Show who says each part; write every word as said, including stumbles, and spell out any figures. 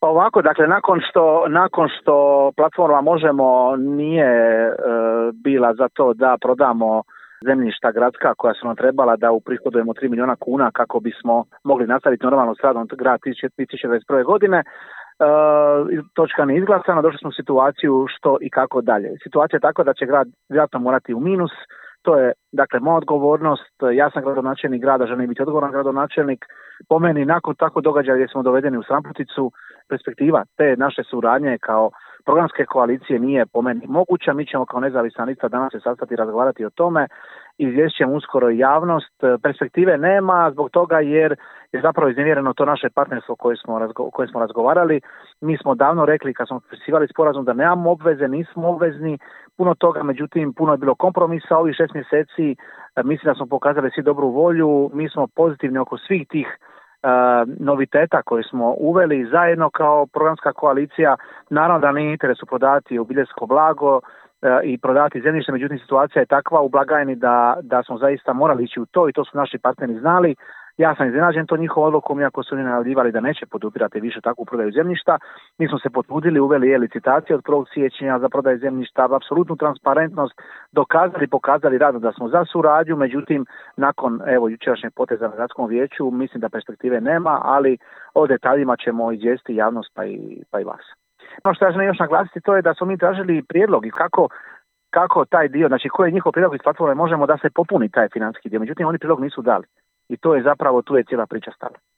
Speaker 1: Pa ovako, dakle, nakon što, nakon što platforma Možemo nije e, bila za to da prodamo zemljišta gradska koja su nam trebala da uprihodujemo tri milijuna kuna kako bismo mogli nastaviti normalno s radom grad dvije tisuće dvadeset prve. godine, e, točka ne izglasana, došli smo u situaciju što i kako dalje. Situacija je takva da će grad vjerojatno morati u minus. To je, dakle, moja odgovornost. Ja sam gradonačelnik grada, želim biti odgovoran gradonačelnik. Po meni, nakon tako događaja gdje smo dovedeni u stranputicu, perspektiva te naše suradnje kao programske koalicije nije po meni moguća. Mi ćemo kao nezavisna lista danas se sastati i razgovarati o tome. Izvješćem uskoro i javnost. Perspektive nema zbog toga jer je zapravo iznevjereno to naše partnerstvo koje smo, razgo- koje smo razgovarali. Mi smo davno rekli kad smo potpisivali sporazum da nemamo obveze, nismo obvezni. Puno toga, međutim, puno je bilo kompromisa ovih šest mjeseci. Mislim da smo pokazali svi dobru volju. Mi smo pozitivni oko svih tih uh, noviteta koje smo uveli zajedno kao programska koalicija. Naravno da nije interesu prodati obiteljsko blago uh, i prodati zemljište, međutim situacija je takva u blagajni da, da smo zaista morali ići u to i to su naši partneri znali. Ja sam iznenađen to njihovom odlukom, iako su oni najavljivali da neće podupirati više takvu prodaju zemljišta. Mi smo se potrudili, uveli je licitacije od prvog siječnja za prodaju zemljišta, apsolutnu transparentnost, dokazali, pokazali rado da smo za suradnju, međutim, nakon evo jučerašnjeg poteza na gradskom vijeću, mislim da perspektive nema, ali o detaljima ćemo izvijestiti javnost pa i, pa i vas. No što ja želim još naglasiti, to je da smo mi tražili prijedlog i kako kako taj dio, znači koji je njihov prijedlog iz platforme Možemo da se popuni taj financijski dio, međutim oni prijedlog nisu dali. I to je zapravo, tu je cijela priča stala.